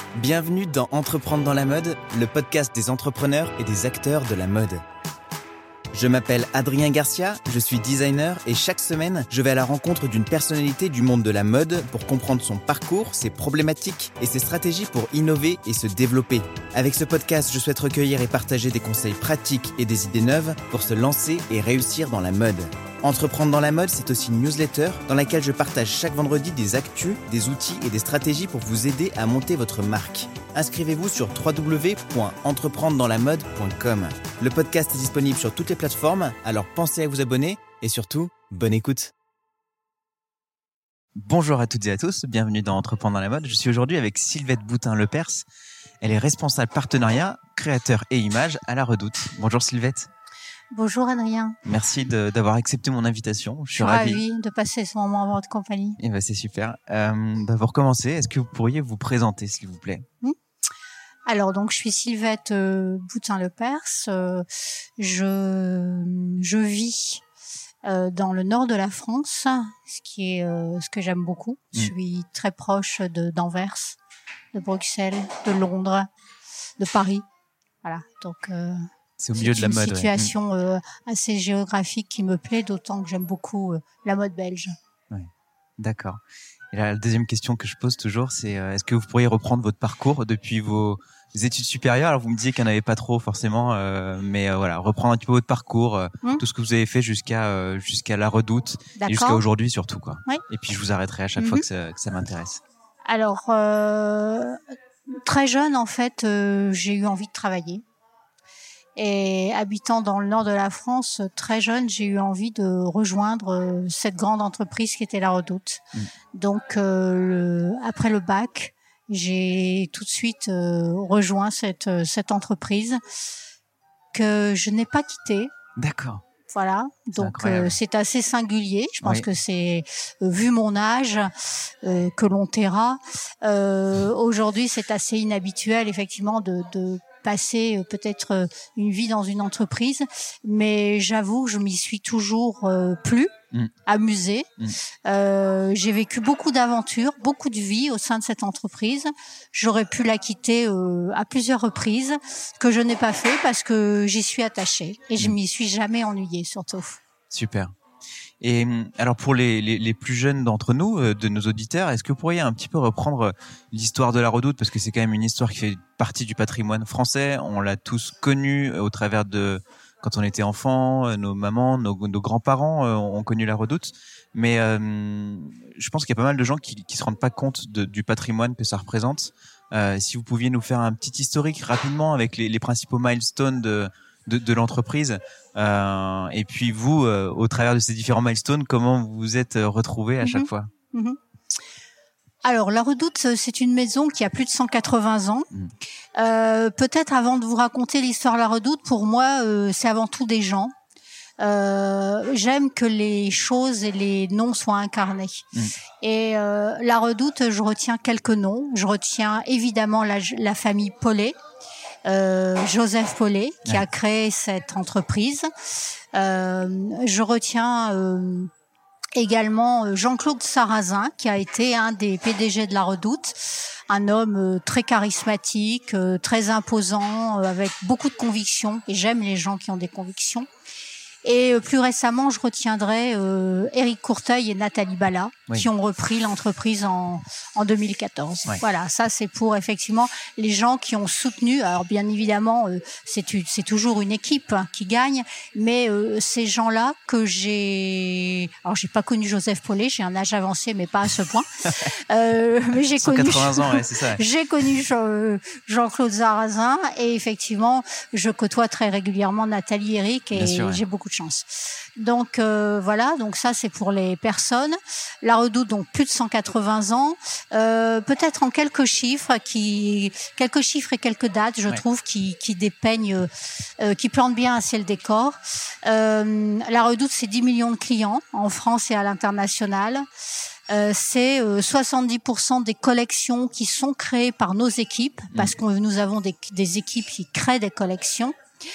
Bienvenue dans Entreprendre dans la mode, le podcast des entrepreneurs et des acteurs de la mode. Je m'appelle Adrien Garcia, je suis designer et chaque semaine, je vais à la rencontre d'une personnalité du monde de la mode pour comprendre son parcours, ses problématiques et ses stratégies pour innover et se développer. Avec ce podcast, je souhaite recueillir et partager des conseils pratiques et des idées neuves pour se lancer et réussir dans la mode. Entreprendre dans la mode, c'est aussi une newsletter dans laquelle je partage chaque vendredi des actus, des outils et des stratégies pour vous aider à monter votre marque. Inscrivez-vous sur www.entreprendredanslamode.com. Le podcast est disponible sur toutes les plateformes, alors pensez à vous abonner et surtout, bonne écoute. Bonjour à toutes et à tous, bienvenue dans Entreprendre dans la mode. Je suis aujourd'hui avec Sylvette Boutin-Lepers. Elle est responsable partenariat, créateur et image à La Redoute. Bonjour Sylvette. Bonjour Adrien. Merci d'avoir accepté mon invitation. Je suis ravie de passer ce moment en votre compagnie. Et c'est super. Pour commencer, est-ce que vous pourriez vous présenter, s'il vous plaît ? Alors donc je suis Sylvette Boutin-Lepers. Je vis dans le nord de la France, ce que j'aime beaucoup. Je suis très proche d'Anvers, de Bruxelles, de Londres, de Paris. Voilà. Donc c'est au milieu de la mode. C'est une situation assez géographique qui me plaît, d'autant que j'aime beaucoup la mode belge. Ouais. D'accord. Et la deuxième question que je pose toujours, c'est est-ce que vous pourriez reprendre votre parcours depuis vos études supérieures ? Alors vous me disiez qu'il n'y en avait pas trop forcément, mais voilà, reprendre un petit peu votre parcours, tout ce que vous avez fait jusqu'à La Redoute et jusqu'à aujourd'hui surtout, quoi. Oui. Et puis je vous arrêterai à chaque fois que ça m'intéresse. Alors très jeune en fait, j'ai eu envie de travailler. Et habitant dans le nord de la France, très jeune, j'ai eu envie de rejoindre cette grande entreprise qui était La Redoute. Donc, après le bac, j'ai tout de suite rejoint cette entreprise que je n'ai pas quittée. D'accord. Voilà, donc c'est assez singulier. Je pense que c'est, vu mon âge, que l'on taira. Aujourd'hui, c'est assez inhabituel, effectivement, de passer peut-être une vie dans une entreprise, mais j'avoue que je m'y suis toujours plu, amusée. J'ai vécu beaucoup d'aventures, beaucoup de vie au sein de cette entreprise. J'aurais pu la quitter à plusieurs reprises, que je n'ai pas fait parce que j'y suis attachée et je m'y suis jamais ennuyée surtout. Super. Et alors pour les plus jeunes d'entre nous, de nos auditeurs, est-ce que vous pourriez un petit peu reprendre l'histoire de La Redoute, parce que c'est quand même une histoire qui fait partie du patrimoine français. On l'a tous connue au travers de quand on était enfant, nos mamans, nos grands-parents ont connu La Redoute. Mais je pense qu'il y a pas mal de gens qui se rendent pas compte du patrimoine que ça représente. Si vous pouviez nous faire un petit historique rapidement avec les principaux milestones de l'entreprise, et puis vous, au travers de ces différents milestones, comment vous vous êtes retrouvés à chaque fois ? Alors, La Redoute, c'est une maison qui a plus de 180 ans. Peut-être avant de vous raconter l'histoire de La Redoute, pour moi, c'est avant tout des gens. J'aime que les choses et les noms soient incarnés. Et La Redoute, je retiens quelques noms. Je retiens évidemment la famille Paulet. Joseph Paulet qui a créé cette entreprise. Je retiens également Jean-Claude Sarrazin qui a été un des PDG de La Redoute, un homme très charismatique, très imposant, avec beaucoup de convictions, et j'aime les gens qui ont des convictions. Et plus récemment, je retiendrai Éric Courteuil et Nathalie Bala qui ont repris l'entreprise en 2014. Voilà, ça c'est pour effectivement les gens qui ont soutenu. Alors bien évidemment, c'est toujours une équipe qui gagne, mais ces gens-là que j'ai pas connu Joseph Paulet, j'ai un âge avancé mais pas à ce point. Mais j'ai 180 ans, c'est ça. J'ai connu Jean-Claude Sarrazin et effectivement, je côtoie très régulièrement Nathalie et Éric et j'ai beaucoup de chance. Donc voilà, donc ça c'est pour les personnes. La Redoute, donc plus de 180 ans. Peut-être en quelques chiffres et quelques dates, je trouve, qui dépeignent, qui plantent bien assez le décor. La Redoute, c'est 10 millions de clients en France et à l'international. C'est 70% des collections qui sont créées par nos équipes, parce que nous avons des équipes qui créent des collections.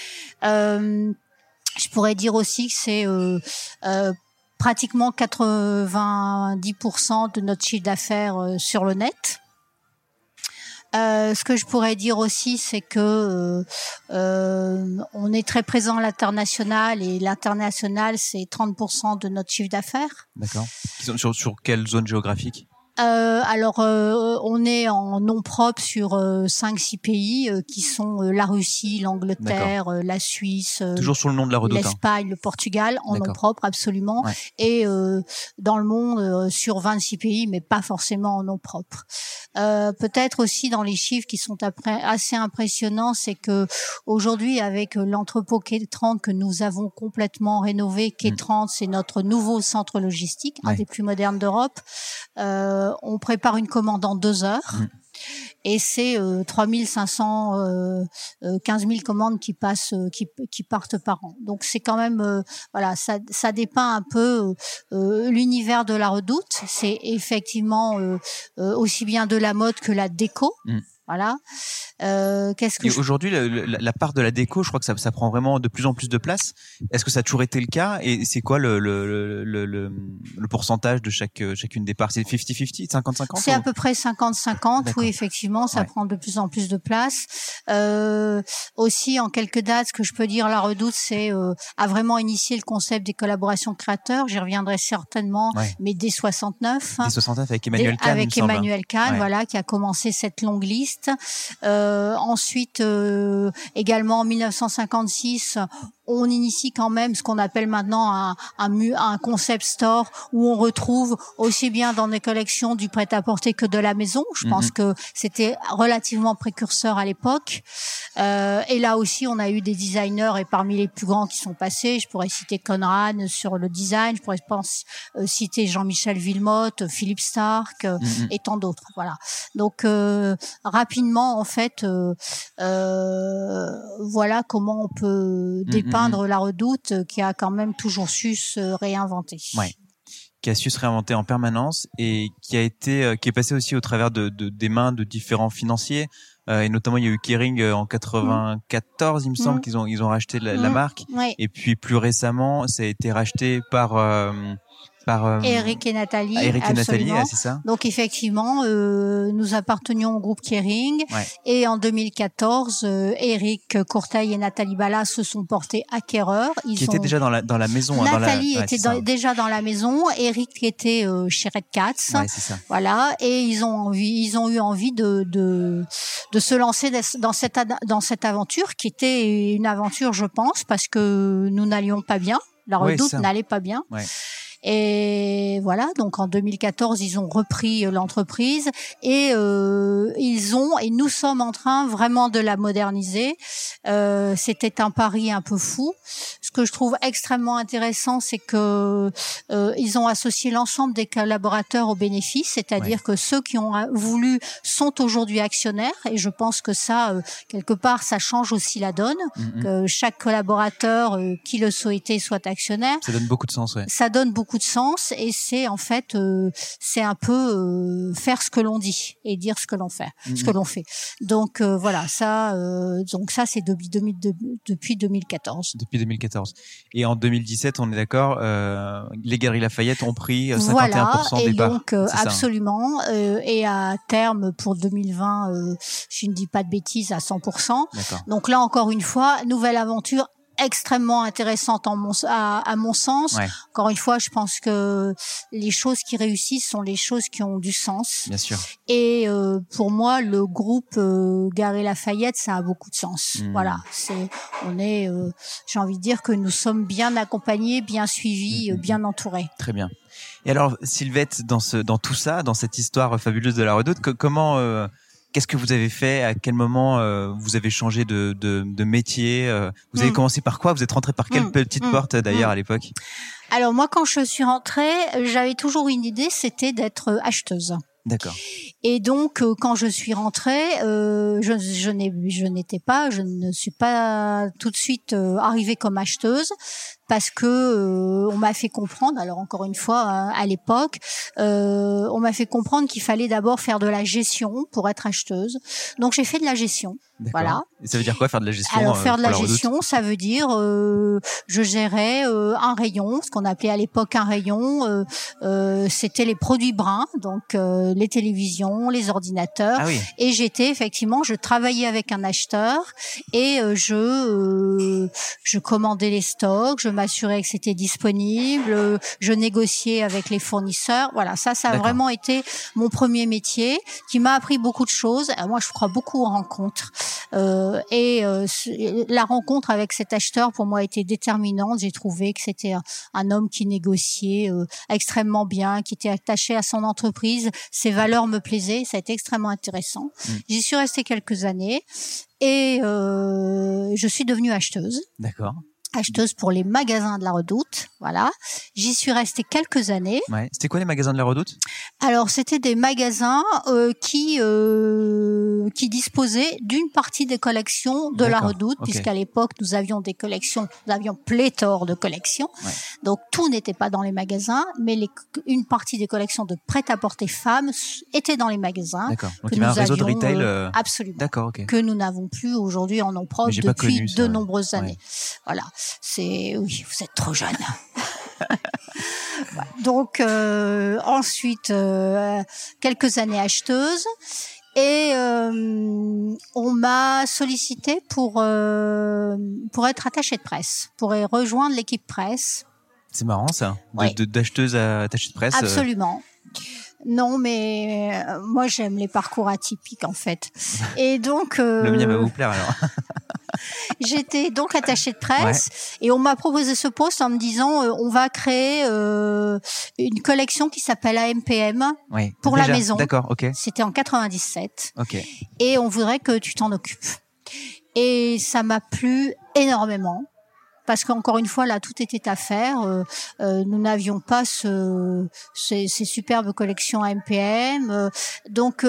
Je pourrais dire aussi que c'est pratiquement 90% de notre chiffre d'affaires sur le net. Ce que je pourrais dire aussi, c'est que on est très présent à l'international, et l'international, c'est 30% de notre chiffre d'affaires. D'accord. Qui sont sur quelle zone géographique? On est en nom propre sur 5-6 pays qui sont la Russie, l'Angleterre, la Suisse, toujours sous le nom de la Redoute, l'Espagne, le Portugal, en nom propre absolument, ouais. Et dans le monde sur 26 pays, mais pas forcément en nom propre. Peut-être aussi dans les chiffres qui sont assez impressionnants, c'est que aujourd'hui, avec l'entrepôt Quai 30 que nous avons complètement rénové, Quai 30, c'est notre nouveau centre logistique, un des plus modernes d'Europe. On prépare une commande en 2 heures. Et c'est 3500, 15 000 commandes qui passent, qui partent par an. Donc c'est quand même, voilà, ça dépeint un peu l'univers de la Redoute. C'est effectivement aussi bien de la mode que la déco. Voilà. Aujourd'hui, la part de la déco, je crois que ça prend vraiment de plus en plus de place. Est-ce que ça a toujours été le cas? Et c'est quoi le pourcentage de chacune des parts? C'est 50-50, 50-50? C'est à peu près 50-50. Oui, effectivement, ça prend de plus en plus de place. Aussi, en quelques dates, ce que je peux dire, la Redoute, c'est a vraiment initié le concept des collaborations créateurs. J'y reviendrai certainement, mais dès 69. Dès 69 avec Emmanuel Kahn. Avec Emmanuel Kahn, voilà, qui a commencé cette longue liste. Ensuite, également en 1956, on initie quand même ce qu'on appelle maintenant un concept store, où on retrouve aussi bien dans des collections du prêt-à-porter que de la maison. Je pense que c'était relativement précurseur à l'époque. Et là aussi, on a eu des designers, et parmi les plus grands qui sont passés, je pourrais citer Conrad sur le design, je pourrais citer Jean-Michel Villemotte, Philippe Stark, et tant d'autres. Voilà. Donc rapidement, en fait, voilà comment on peut dépeindre la Redoute, qui a quand même toujours su se réinventer. Ouais. Qui a su se réinventer en permanence, et qui est passé aussi au travers des mains de différents financiers. Et notamment, il y a eu Kering en 94, il me semble, qu'ils ont racheté la marque. Et puis plus récemment, ça a été racheté par Eric et Nathalie. Eric et Nathalie, c'est ça. Donc effectivement, nous appartenions au groupe Kering, et en 2014, Eric Courteil et Nathalie Bala se sont portés acquéreurs. Ils étaient déjà dans la maison. Nathalie était déjà dans la maison. Eric était chez Red Cats. Ouais, c'est ça. Voilà, et ils ont eu envie de se lancer dans cette aventure, qui était une aventure, je pense, parce que nous n'allions pas bien. La Redoute n'allait pas bien. Ouais. Et voilà, donc en 2014, ils ont repris l'entreprise, et nous sommes en train vraiment de la moderniser. C'était un pari un peu fou. Ce que je trouve extrêmement intéressant, c'est que ils ont associé l'ensemble des collaborateurs aux bénéfices, c'est-à-dire que ceux qui ont voulu sont aujourd'hui actionnaires, et je pense que ça, quelque part, ça change aussi la donne, que chaque collaborateur qui le souhaitait soit actionnaire. Ça donne beaucoup de sens, Ça donne beaucoup de sens, et c'est en fait c'est un peu faire ce que l'on dit et dire ce que l'on fait, ce que l'on fait. Donc voilà, ça c'est depuis 2014. Depuis 2014. Et en 2017, on est d'accord, les Galeries Lafayette ont pris 51% voilà, des parts. Donc absolument, et à terme pour 2020, je ne dis pas de bêtises, à 100%. Donc là encore une fois, nouvelle aventure extrêmement intéressante à mon sens. Encore une fois, je pense que les choses qui réussissent sont les choses qui ont du sens. Bien sûr. Et pour moi, le groupe Galeries Lafayette, ça a beaucoup de sens. Voilà, j'ai envie de dire que nous sommes bien accompagnés, bien suivis, bien entourés. Très bien. Et alors, Sylvette, dans tout ça, dans cette histoire fabuleuse de la Redoute, comment qu'est-ce que vous avez fait? À quel moment vous avez changé de métier? Vous avez commencé par quoi? Vous êtes rentrée par quelle petite porte d'ailleurs à l'époque? Alors moi, quand je suis rentrée, j'avais toujours une idée, c'était d'être acheteuse. D'accord. Et donc, quand je suis rentrée, je ne suis pas tout de suite arrivée comme acheteuse. parce que on m'a fait comprendre, alors encore une fois à l'époque, on m'a fait comprendre qu'il fallait d'abord faire de la gestion pour être acheteuse. Donc j'ai fait de la gestion. D'accord. Voilà. Et ça veut dire quoi faire de la gestion? Alors faire de la Redoute gestion, ça veut dire je gérais un rayon, ce qu'on appelait à l'époque un rayon. C'était les produits bruns, donc les télévisions, les ordinateurs. Ah oui. Et j'étais effectivement, je travaillais avec un acheteur et je commandais les stocks, je m'assurais que c'était disponible, je négociais avec les fournisseurs. Voilà, ça a vraiment été mon premier métier qui m'a appris beaucoup de choses. Alors moi, je crois beaucoup aux rencontres. La rencontre avec cet acheteur pour moi a été déterminante. J'ai trouvé que c'était un homme qui négociait extrêmement bien, qui était attaché à son entreprise. Ses valeurs me plaisaient, ça a été extrêmement intéressant. J'y suis restée quelques années et je suis devenue acheteuse. D'accord. Acheteuse pour les magasins de la Redoute, voilà. J'y suis restée quelques années. Ouais. C'était quoi les magasins de la Redoute? Alors c'était des magasins qui disposaient d'une partie des collections de la Redoute, puisqu'à l'époque nous avions des collections, nous avions pléthore de collections. Ouais. Donc tout n'était pas dans les magasins, mais une partie des collections de prêt-à-porter femmes étaient dans les magasins. D'accord. Donc il y avait un réseau de retail. Absolument. D'accord. Ok. Que nous n'avons plus aujourd'hui en nom propre depuis de nombreuses années. Ouais. Voilà. Oui, vous êtes trop jeune. Donc ensuite quelques années acheteuse et on m'a sollicité pour être attachée de presse, pour rejoindre l'équipe presse. C'est marrant ça, oui. D'acheteuse à attachée de presse. Absolument. Non, mais moi j'aime les parcours atypiques en fait. Et donc le mien va vous plaire alors. J'étais donc attachée de presse et on m'a proposé ce poste en me disant on va créer une collection qui s'appelle AMPM pour la maison. D'accord, ok. C'était en 97. Ok. Et on voudrait que tu t'en occupes. Et ça m'a plu énormément. Parce qu'encore une fois, là, tout était à faire. Nous n'avions pas ces superbes collections AMPM. Donc,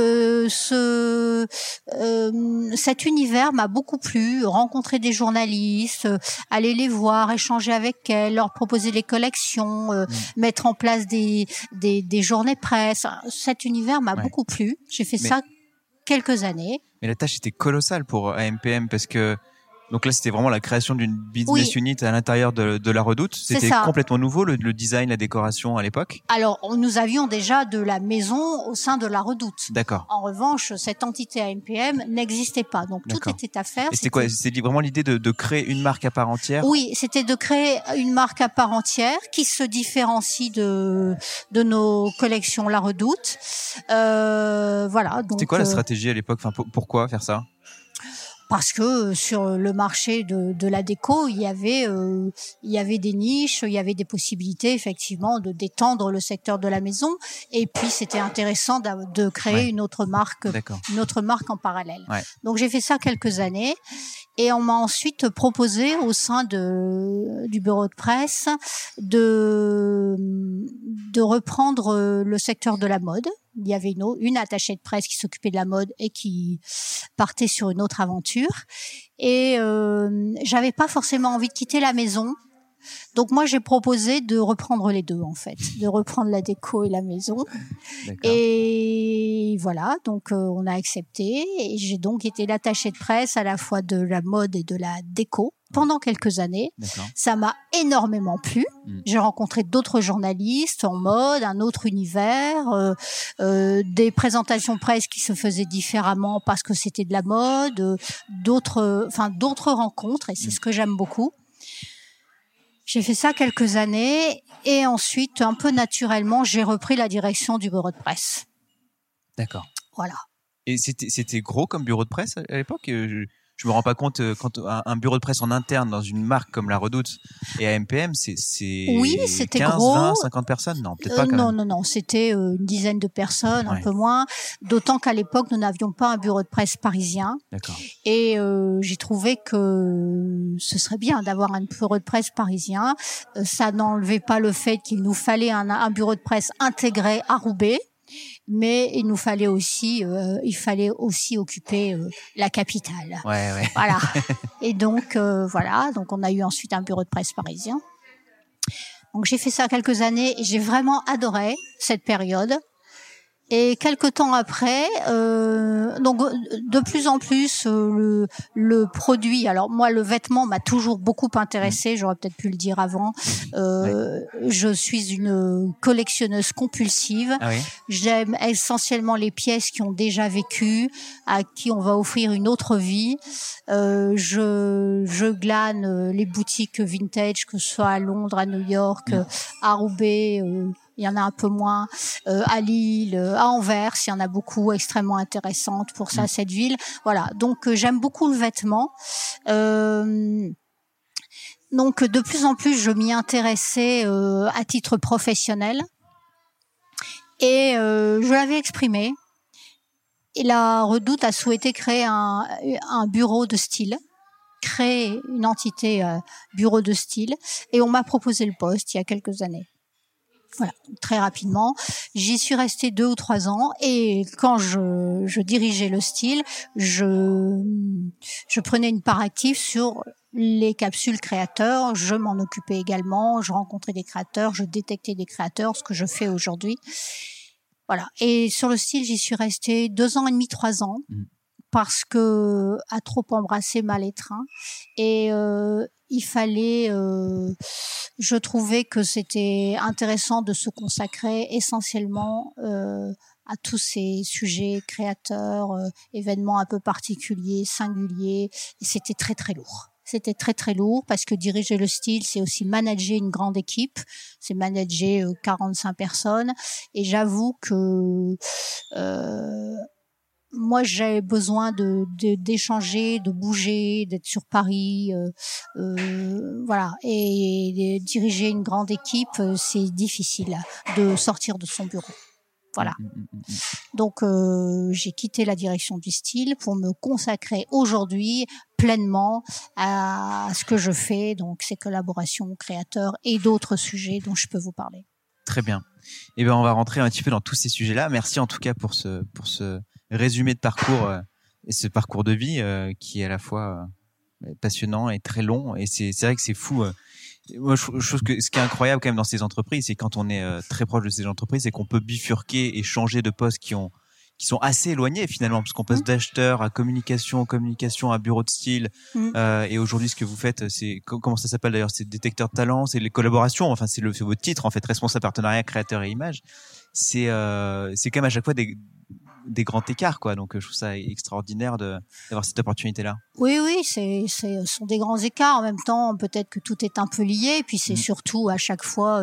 cet univers m'a beaucoup plu. Rencontrer des journalistes, aller les voir, échanger avec elles, leur proposer les collections, mettre en place des journées presse. Cet univers m'a beaucoup plu. J'ai fait ça quelques années. Mais la tâche était colossale pour AMPM parce que donc là, c'était vraiment la création d'une business unit à l'intérieur de la Redoute. C'était complètement nouveau, le design, la décoration à l'époque. Alors, nous avions déjà de la maison au sein de la Redoute. D'accord. En revanche, cette entité AMPM n'existait pas. Donc, tout était à faire. Et c'était quoi? C'était vraiment l'idée de créer une marque à part entière? Oui, c'était de créer une marque à part entière qui se différencie de nos collections La Redoute. Voilà. Donc, c'était quoi la stratégie à l'époque? Enfin, pourquoi faire ça? Parce que sur le marché de la déco, il y avait des niches, il y avait des possibilités effectivement de d'étendre le secteur de la maison. Et puis c'était intéressant de créer une autre marque en parallèle. Ouais. Donc j'ai fait ça quelques années. Et on m'a ensuite proposé au sein du bureau de presse de reprendre le secteur de la mode. Il y avait une attachée de presse qui s'occupait de la mode et qui partait sur une autre aventure. Et j'avais pas forcément envie de quitter la maison. Donc moi j'ai proposé de reprendre les deux en fait, de reprendre la déco et la maison. Et voilà, donc on a accepté et j'ai donc été l'attachée de presse à la fois de la mode et de la déco pendant quelques années. Ça m'a énormément plu. J'ai rencontré d'autres journalistes en mode, un autre univers, des présentations presse qui se faisaient différemment parce que c'était de la mode, d'autres rencontres et c'est ce que j'aime beaucoup. J'ai fait ça quelques années et ensuite, un peu naturellement, j'ai repris la direction du bureau de presse. D'accord. Voilà. Et c'était gros comme bureau de presse à l'époque? Je me rends pas compte quand un bureau de presse en interne dans une marque comme la Redoute et AMPM, c'est oui, c'était 15, gros. 20, 50 personnes? Non, peut-être pas quand même. Non, c'était une dizaine de personnes, un peu moins. D'autant qu'à l'époque, nous n'avions pas un bureau de presse parisien. D'accord. Et j'ai trouvé que ce serait bien d'avoir un bureau de presse parisien. Ça n'enlevait pas le fait qu'il nous fallait un bureau de presse intégré à Roubaix. Mais il fallait aussi occuper la capitale. Ouais. Voilà. Et donc voilà, donc on a eu ensuite un bureau de presse parisien. Donc j'ai fait ça quelques années et j'ai vraiment adoré cette période. Et quelque temps après, donc de plus en plus le produit. Alors moi, le vêtement m'a toujours beaucoup intéressée. J'aurais peut-être pu le dire avant. Je suis une collectionneuse compulsive. Ah oui. J'aime essentiellement les pièces qui ont déjà vécu, à qui on va offrir une autre vie. Je glane les boutiques vintage, que ce soit à Londres, à New York, à Roubaix. Il y en a un peu moins à Lille, à Anvers, il y en a beaucoup, extrêmement intéressantes pour ça, cette ville. Voilà, donc j'aime beaucoup le vêtement. Donc de plus en plus, je m'y intéressais à titre professionnel. Et je l'avais exprimé. Et la Redoute a souhaité créer un bureau de style, créer une entité bureau de style. Et on m'a proposé le poste il y a quelques années. Voilà, très rapidement. J'y suis restée 2 ou 3 ans et quand je dirigeais le style, je prenais une part active sur les capsules créateurs. Je m'en occupais également. Je rencontrais des créateurs, je détectais des créateurs, ce que je fais aujourd'hui. Voilà. Et sur le style, j'y suis restée 2 ans et demi, 3 ans. Parce que à trop embrasser mal étreint et il fallait je trouvais que c'était intéressant de se consacrer essentiellement à tous ces sujets créateurs, événements un peu particuliers, singuliers, et c'était très très lourd. C'était très très lourd parce que diriger le style, c'est aussi manager une grande équipe, c'est manager 45 personnes et j'avoue que moi, j'ai besoin d'échanger, de bouger, d'être sur Paris, voilà. Et diriger une grande équipe, c'est difficile de sortir de son bureau. Voilà. Donc, j'ai quitté la direction du style pour me consacrer aujourd'hui pleinement à ce que je fais, donc ces collaborations créateurs et d'autres sujets dont je peux vous parler. Très bien. Eh ben, on va rentrer un petit peu dans tous ces sujets-là. Merci en tout cas pour ce résumé de parcours et ce parcours de vie qui est à la fois passionnant et très long. Et c'est vrai que c'est fou. Moi, je trouve que ce qui est incroyable quand même dans ces entreprises, c'est quand on est très proche de ces entreprises, c'est qu'on peut bifurquer et changer de postes qui sont assez éloignés finalement, parce qu'on passe d'acheteur à communication à bureau de style. Et aujourd'hui, ce que vous faites, c'est comment ça s'appelle d'ailleurs, c'est détecteur de talent, c'est les collaborations. Enfin, c'est votre titre en fait, responsable partenariat, créateur et image. C'est quand même à chaque fois des grands écarts, quoi. Donc, je trouve ça extraordinaire d'avoir cette opportunité-là. Oui, ce sont des grands écarts. En même temps, peut-être que tout est un peu lié. Puis c'est surtout à chaque fois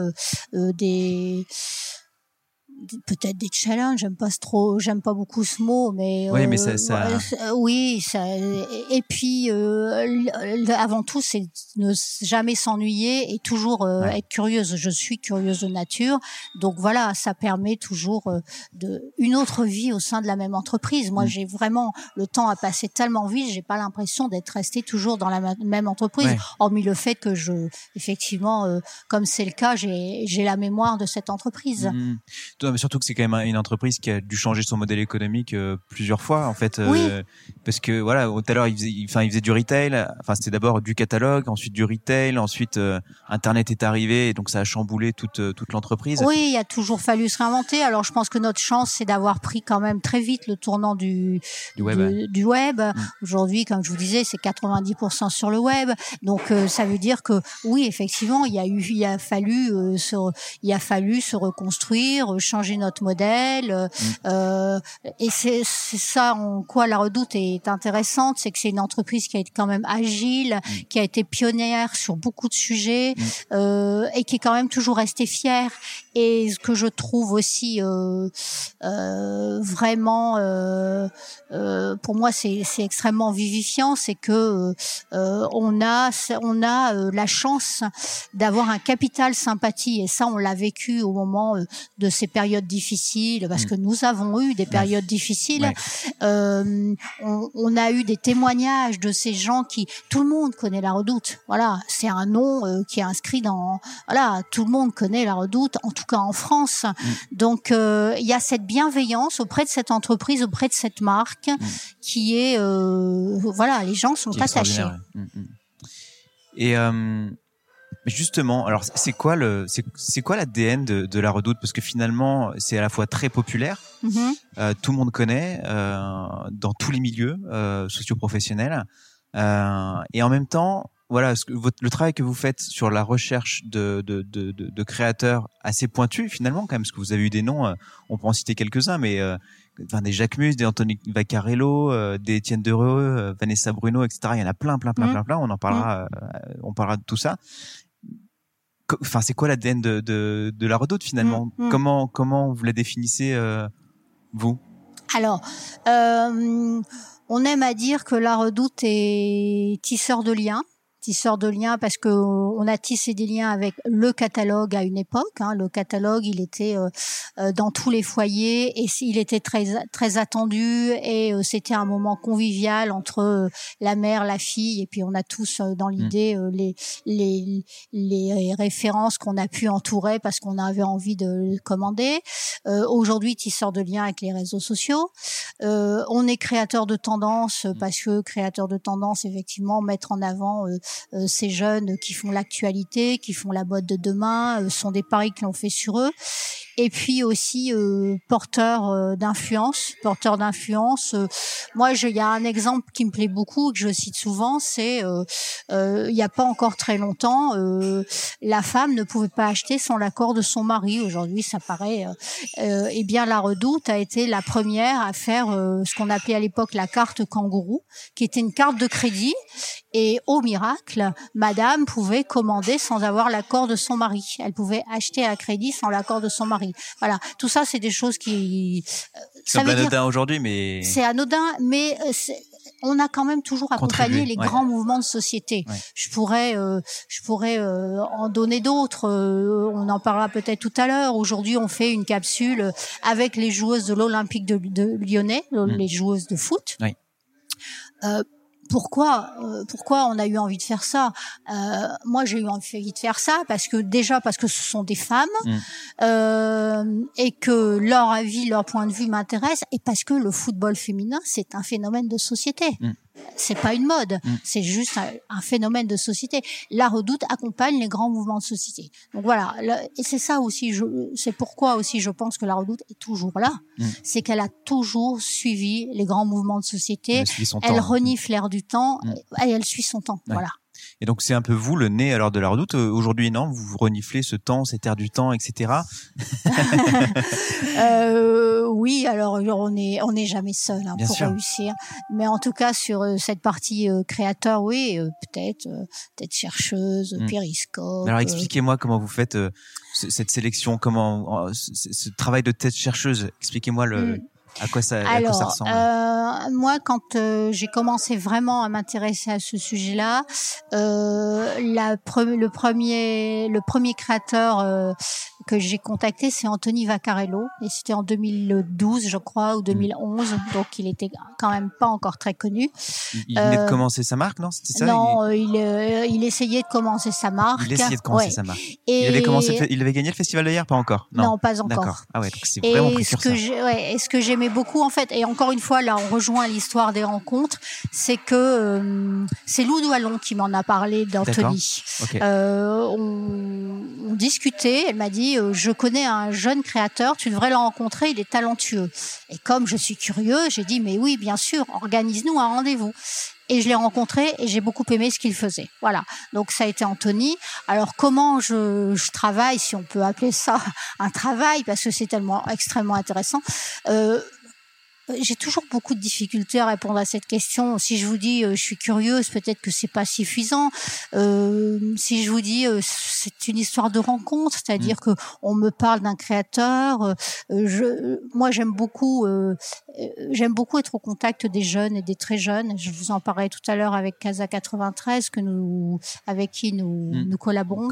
peut-être des challenges, j'aime pas beaucoup ce mot, mais oui, mais oui, ça, et puis avant tout, c'est ne jamais s'ennuyer et toujours être curieuse. Je suis curieuse de nature, donc voilà, ça permet toujours une autre vie au sein de la même entreprise. Moi, j'ai vraiment le temps a passé tellement vite, j'ai pas l'impression d'être restée toujours dans la même entreprise, hormis le fait que effectivement, comme c'est le cas, j'ai la mémoire de cette entreprise. Mais surtout que c'est quand même une entreprise qui a dû changer son modèle économique plusieurs fois en fait, parce que voilà, tout à l'heure il faisait du retail, enfin c'était d'abord du catalogue, ensuite du retail, ensuite internet est arrivé et donc ça a chamboulé toute l'entreprise. Oui, il a toujours fallu se réinventer. Alors je pense que notre chance c'est d'avoir pris quand même très vite le tournant du web. Aujourd'hui, comme je vous disais, c'est 90% sur le web. Donc ça veut dire que oui, effectivement, il a fallu se reconstruire, changer notre modèle, et c'est ça en quoi la Redoute est intéressante, c'est que c'est une entreprise qui a été quand même agile, qui a été pionnière sur beaucoup de sujets, et qui est quand même toujours restée fière. Et ce que je trouve aussi vraiment, pour moi, c'est extrêmement vivifiant, c'est que on a la chance d'avoir un capital sympathie, et ça, on l'a vécu au moment de ces périodes difficiles, parce que nous avons eu des périodes difficiles. On a eu des témoignages de ces gens tout le monde connaît la Redoute. Voilà, c'est un nom qui est inscrit tout le monde connaît la Redoute, en tout cas en France. Donc il y a cette bienveillance auprès de cette entreprise, auprès de cette marque, qui est les gens sont attachés. Et Mais justement, alors c'est quoi l'ADN de la Redoute? Parce que finalement, c'est à la fois très populaire, tout le monde connaît dans tous les milieux socio-professionnels, et en même temps, voilà, le travail que vous faites sur la recherche de créateurs assez pointus finalement, quand même, parce que vous avez eu des noms, on peut en citer quelques-uns, mais des Jacques Mus, des Anthony Vaccarello, des Étienne Dereux, Vanessa Bruno, etc. Il y en a plein. On en parlera, on parlera de tout ça. Enfin, c'est quoi l'ADN de la Redoute finalement? Comment vous la définissez vous? Alors, on aime à dire que la Redoute est tisseur de liens. Parce que on a tissé des liens avec le catalogue à une époque. Le catalogue, il était dans tous les foyers et il était très très attendu et c'était un moment convivial entre la mère, la fille, et puis on a tous dans l'idée les références qu'on a pu entourer parce qu'on avait envie de le commander. Aujourd'hui, tisseur de liens avec les réseaux sociaux. On est créateur de tendance parce que créateur de tendance, effectivement, mettre en avant ces jeunes qui font l'actualité, qui font la mode de demain, sont des paris que l'on fait sur eux. Et puis aussi porteur d'influence. Moi, il y a un exemple qui me plaît beaucoup, que je cite souvent, c'est il y a pas encore très longtemps, la femme ne pouvait pas acheter sans l'accord de son mari. Aujourd'hui, ça paraît. Eh bien, la Redoute a été la première à faire ce qu'on appelait à l'époque la carte kangourou, qui était une carte de crédit. Et au miracle, madame pouvait commander sans avoir l'accord de son mari. Elle pouvait acheter à crédit sans l'accord de son mari. Voilà. Tout ça, c'est des choses qui... C'est anodin aujourd'hui, mais... C'est anodin, mais on a quand même toujours accompagné les grands mouvements de société. Ouais. Je pourrais en donner d'autres. On en parlera peut-être tout à l'heure. Aujourd'hui, on fait une capsule avec les joueuses de l'Olympique de Lyonnais, les joueuses de foot. Oui. Pourquoi on a eu envie de faire ça? Moi, j'ai eu envie de faire ça parce que ce sont des femmes et que leur avis, leur point de vue m'intéresse, et parce que le football féminin, c'est un phénomène de société. C'est pas une mode, c'est juste un phénomène de société. La Redoute accompagne les grands mouvements de société. Donc voilà, et c'est ça aussi, c'est pourquoi aussi je pense que la Redoute est toujours là. C'est qu'elle a toujours suivi les grands mouvements de société. Elle renifle l'air du temps et elle suit son temps. Ouais. Voilà. Et donc c'est un peu vous le nez alors de la Redoute aujourd'hui, non? Vous reniflez ce temps, cet air du temps, etc. Oui, alors on n'est jamais seul pour réussir. Mais en tout cas sur cette partie créateur, oui, peut-être chercheuse, périscope. Alors expliquez-moi comment vous faites cette sélection, comment ce travail de tête chercheuse. Expliquez-moi à quoi ça ressemble. Moi, quand j'ai commencé vraiment à m'intéresser à ce sujet-là, le premier créateur que j'ai contacté, c'est Anthony Vaccarello, et c'était en 2012, je crois, ou 2011, donc il était quand même pas encore très connu. Il venait de commencer sa marque, non? C'était ça? Non, il essayait de commencer sa marque. Il essayait de commencer sa marque. Et il avait gagné le Festival de hier, pas encore? Non, pas encore. D'accord. Ah ouais, donc c'est vraiment précurseur. Et ce que j'aimais beaucoup, en fait, et encore une fois, là, on rejoint l'histoire des rencontres, c'est que c'est Lou Douallon qui m'en a parlé d'Anthony. Okay. On discutait, elle m'a dit, je connais un jeune créateur, tu devrais le rencontrer, il est talentueux. Et comme je suis curieux, j'ai dit, mais oui, bien sûr, organise-nous un rendez-vous. Et je l'ai rencontré et j'ai beaucoup aimé ce qu'il faisait. Voilà. Donc ça a été Anthony. Alors comment je travaille, si on peut appeler ça un travail, parce que c'est tellement extrêmement intéressant. J'ai toujours beaucoup de difficultés à répondre à cette question. Si je vous dis je suis curieuse, peut-être que c'est pas suffisant. Si je vous dis c'est une histoire de rencontre, c'est-à-dire que on me parle d'un créateur. Moi j'aime beaucoup être au contact des jeunes et des très jeunes. Je vous en parlais tout à l'heure avec Casa 93 avec qui nous collaborons.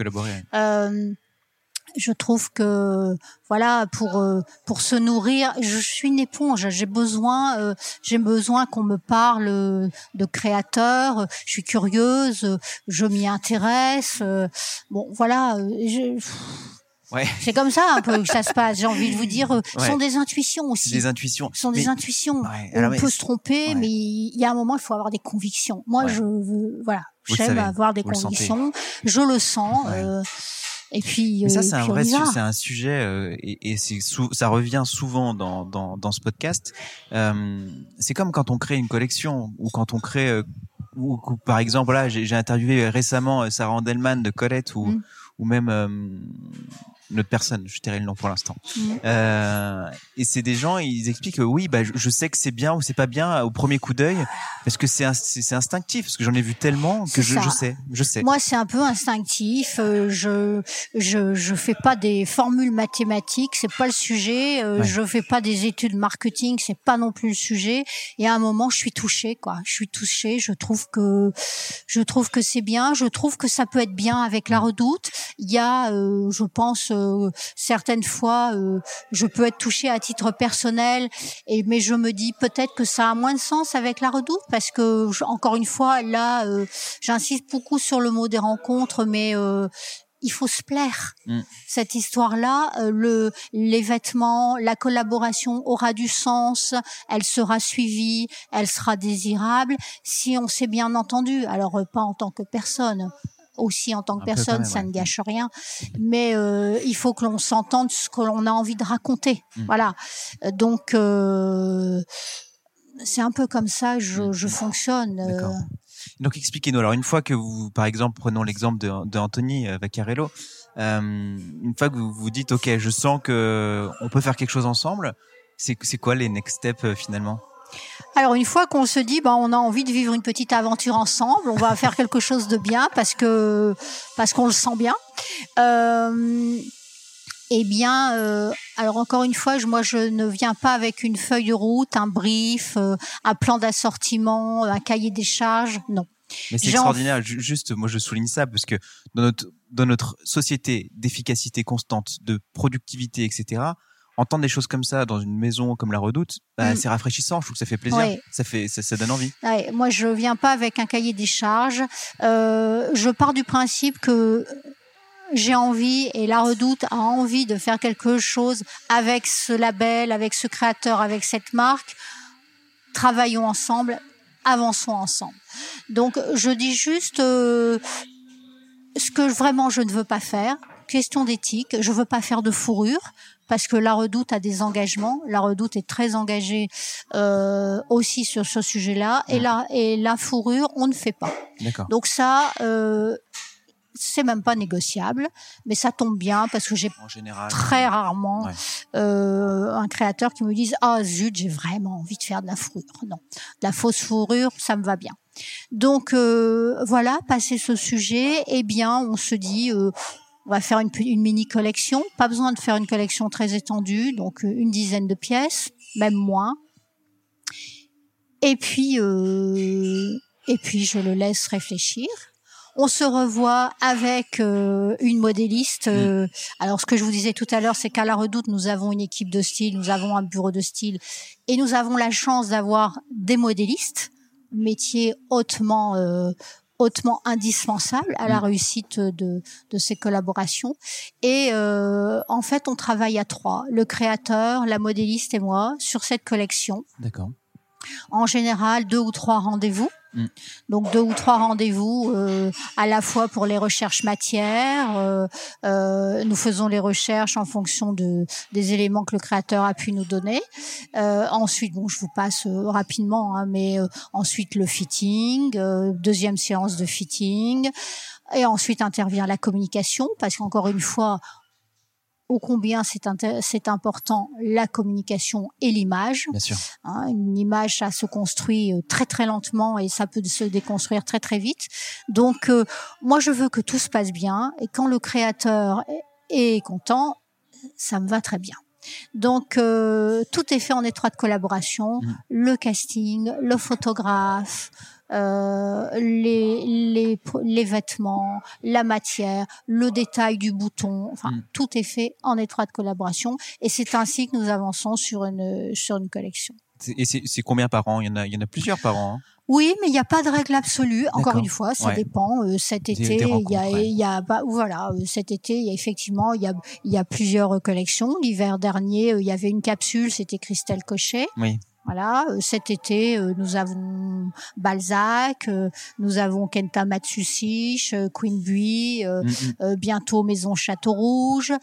Je trouve que voilà, pour se nourrir, je suis une éponge. J'ai besoin qu'on me parle de créateurs. Je suis curieuse, je m'y intéresse. Bon, voilà. Ouais. C'est comme ça un peu que ça se passe. J'ai envie de vous dire, ce sont des intuitions aussi. Des intuitions. Ce sont des intuitions. Ouais. On peut se tromper, mais il y a un moment, il faut avoir des convictions. Moi, je veux, voilà. J'aime avoir des convictions. Je le sens. Ouais. Et puis, mais ça, c'est un vrai, c'est un sujet et ça revient souvent dans ce podcast. C'est comme quand on crée une collection ou quand on crée, ou par exemple, là, j'ai interviewé récemment Sarah Andelman de Colette ou même une autre personne, je tairai le nom pour l'instant. Et c'est des gens, ils expliquent que oui, je sais que c'est bien ou c'est pas bien au premier coup d'œil, parce que c'est instinctif, parce que j'en ai vu tellement que je sais. Moi, c'est un peu instinctif. Je fais pas des formules mathématiques, c'est pas le sujet. Je fais pas des études marketing, c'est pas non plus le sujet. Et à un moment, je suis touchée, quoi. Je suis touchée. Je trouve que c'est bien. Je trouve que ça peut être bien avec la Redoute. Il y a, je pense, certaines fois, je peux être touchée à titre personnel, mais je me dis peut-être que ça a moins de sens avec la Redoute, parce que encore une fois, là, j'insiste beaucoup sur le mot des rencontres, mais il faut se plaire. Cette histoire-là, les vêtements, la collaboration aura du sens, elle sera suivie, elle sera désirable si on s'est bien entendu. Alors pas en tant que personne. Aussi en tant que personne, ça ne gâche rien, mais il faut que l'on s'entende ce que l'on a envie de raconter. Voilà. Donc c'est un peu comme ça je fonctionne. D'accord. Donc expliquez-nous. Alors une fois que vous, par exemple, prenons l'exemple de Anthony Vaccarello, une fois que vous vous dites ok, je sens que on peut faire quelque chose ensemble, c'est quoi les next steps finalement? Alors une fois qu'on se dit on a envie de vivre une petite aventure ensemble, on va faire quelque chose de bien parce qu'on le sent bien. Alors encore une fois, moi je ne viens pas avec une feuille de route, un brief, un plan d'assortiment, un cahier des charges, non. Mais c'est extraordinaire. Juste, moi je souligne ça parce que dans notre société d'efficacité constante, de productivité, etc., entendre des choses comme ça dans une maison comme la Redoute, c'est rafraîchissant. Je trouve que ça fait plaisir. Ouais. Ça donne envie. Ouais, moi, je viens pas avec un cahier des charges. Je pars du principe que j'ai envie, et la Redoute a envie de faire quelque chose avec ce label, avec ce créateur, avec cette marque. Travaillons ensemble, avançons ensemble. Donc, je dis juste ce que vraiment je ne veux pas faire. Question d'éthique, je veux pas faire de fourrure, parce que la Redoute a des engagements. La Redoute est très engagée aussi sur ce sujet-là. Et la fourrure, on ne fait pas. D'accord. Donc ça, c'est même pas négociable, mais ça tombe bien parce que j'ai très rarement un créateur qui me dise zut, j'ai vraiment envie de faire de la fourrure. Non, de la fausse fourrure, ça me va bien. Donc voilà, passé ce sujet, on se dit on va faire une mini collection. Pas besoin de faire une collection très étendue, donc une dizaine de pièces, même moins. Et puis je le laisse réfléchir. On se revoit avec une modéliste. Alors, ce que je vous disais tout à l'heure, c'est qu'à la Redoute, nous avons une équipe de style, nous avons un bureau de style, et nous avons la chance d'avoir des modélistes, métier hautement indispensable à la réussite de ces collaborations. Et en fait, on travaille à 3, le créateur, la modéliste et moi, sur cette collection. D'accord. En général, 2 ou 3 rendez-vous. Donc 2 ou 3 rendez-vous à la fois pour les recherches matières. Nous faisons les recherches en fonction des éléments que le créateur a pu nous donner. Ensuite, je vous passe rapidement, mais ensuite le fitting, deuxième séance de fitting, et ensuite intervient la communication, parce qu'encore une fois, ô combien c'est important, la communication et l'image. Bien sûr. Une image, ça se construit très très lentement et ça peut se déconstruire très très vite. Donc moi je veux que tout se passe bien, et quand le créateur est content, ça me va très bien. Donc tout est fait en étroite collaboration, le casting, le photographe, les vêtements, la matière, le détail du bouton, tout est fait en étroite collaboration, et c'est ainsi que nous avançons sur une collection. Et c'est combien par an? Il y en a plusieurs par an. Oui, mais il n'y a pas de règle absolue. Encore une fois, ça dépend. Cet été, cet été, il y a plusieurs collections. L'hiver dernier, il y avait une capsule, c'était Christelle Cochet. Oui. Voilà, cet été, nous avons Balzac, nous avons Kenta Matsushige, Queen Bee, bientôt Maison Château Rouge,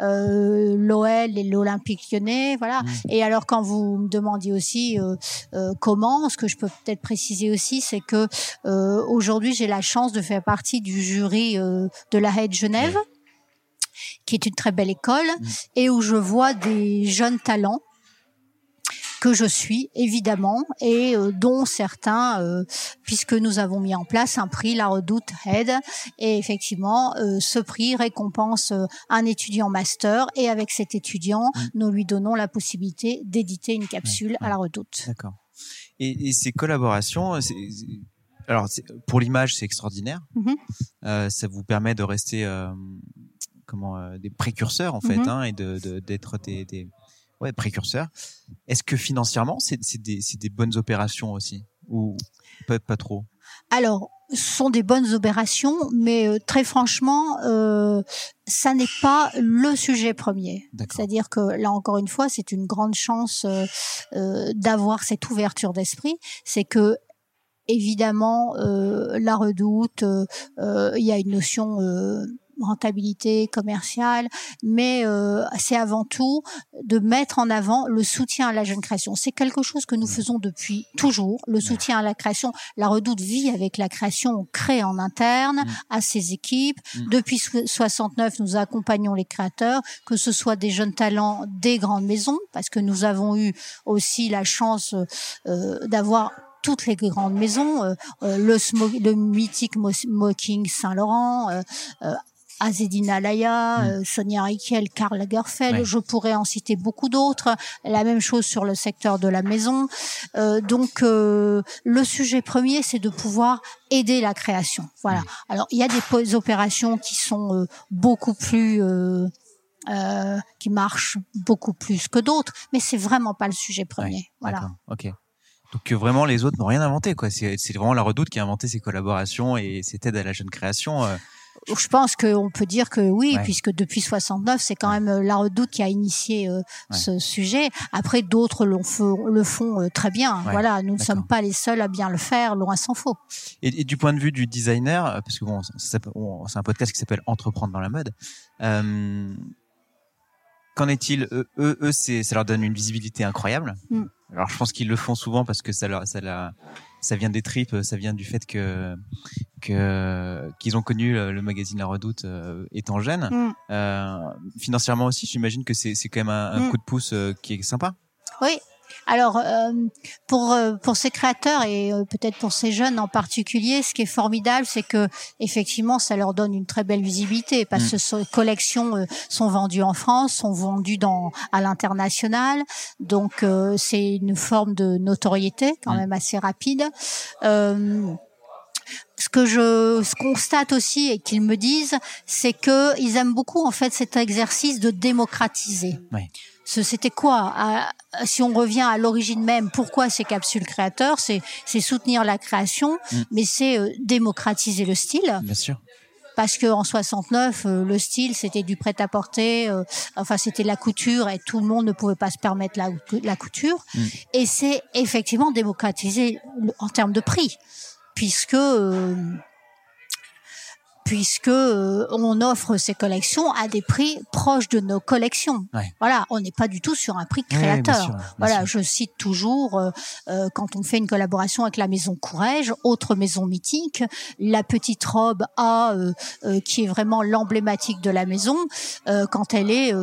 l'OL et l'Olympique Lyonnais, voilà. Et alors quand vous me demandiez aussi comment, ce que je peux peut-être préciser aussi, c'est que aujourd'hui j'ai la chance de faire partie du jury de la Haie de Genève, qui est une très belle école, et où je vois des jeunes talents que je suis évidemment, et dont certains, puisque nous avons mis en place un prix La Redoute Aide, et effectivement ce prix récompense un étudiant master, et avec cet étudiant nous lui donnons la possibilité d'éditer une capsule à La Redoute. D'accord. Et ces collaborations, alors pour l'image c'est extraordinaire. Ça vous permet de rester des précurseurs en fait, et d'être des précurseurs. Est-ce que financièrement c'est des bonnes opérations aussi, ou pas trop? Alors, ce sont des bonnes opérations, mais très franchement, ça n'est pas le sujet premier. C'est-à-dire que là encore une fois, c'est une grande chance d'avoir cette ouverture d'esprit. C'est que évidemment, La Redoute, il y a une notion rentabilité commerciale, mais c'est avant tout de mettre en avant le soutien à la jeune création. C'est quelque chose que nous faisons depuis toujours, le soutien à la création. La Redoute vit avec la création, on crée en interne à ses équipes. Depuis 69, nous accompagnons les créateurs, que ce soit des jeunes talents des grandes maisons, parce que nous avons eu aussi la chance d'avoir toutes les grandes maisons, le mythique Smoking Saint-Laurent, Azedine Alaya, Sonia Rykiel, Karl Lagerfeld, je pourrais en citer beaucoup d'autres. La même chose sur le secteur de la maison. Donc, le sujet premier, c'est de pouvoir aider la création. Voilà. Alors, il y a des opérations qui sont beaucoup plus qui marchent beaucoup plus que d'autres, mais c'est vraiment pas le sujet premier. Voilà. D'accord. Ok. Donc vraiment les autres n'ont rien inventé, quoi. C'est vraiment La Redoute qui a inventé ces collaborations et cette aide à la jeune création. Je pense qu'on peut dire que oui, puisque depuis 69, c'est quand même La Redoute qui a initié ce sujet. Après, d'autres le font très bien. Voilà, nous ne sommes pas les seuls à bien le faire, loin s'en faut. Et du point de vue du designer, parce que c'est un podcast qui s'appelle Entreprendre dans la mode. Qu'en est-il? Eux, ça leur donne une visibilité incroyable. Alors, je pense qu'ils le font souvent parce que ça vient des tripes, ça vient du fait qu'ils ont connu le magazine La Redoute étant jeunes. Financièrement aussi, j'imagine que c'est quand même un coup de pouce qui est sympa. Oui. Alors pour ces créateurs et peut-être pour ces jeunes en particulier, ce qui est formidable, c'est que effectivement ça leur donne une très belle visibilité, parce que ces collections sont vendues en France, sont vendues à l'international, donc c'est une forme de notoriété quand même assez rapide. Ce que je constate aussi et qu'ils me disent, c'est que ils aiment beaucoup en fait cet exercice de démocratiser. C'était quoi, si on revient à l'origine même, pourquoi ces capsules créateurs, c'est soutenir la création, mais c'est démocratiser le style. Bien sûr. Parce que en 69, le style c'était du prêt-à-porter, c'était la couture et tout le monde ne pouvait pas se permettre la couture. Et c'est effectivement démocratiser en termes de prix, puisque on offre ces collections à des prix proches de nos collections. Voilà, on n'est pas du tout sur un prix créateur. Bien sûr. Je cite toujours quand on fait une collaboration avec la maison Courrèges, autre maison mythique, la petite robe A qui est vraiment l'emblématique de la maison, quand elle est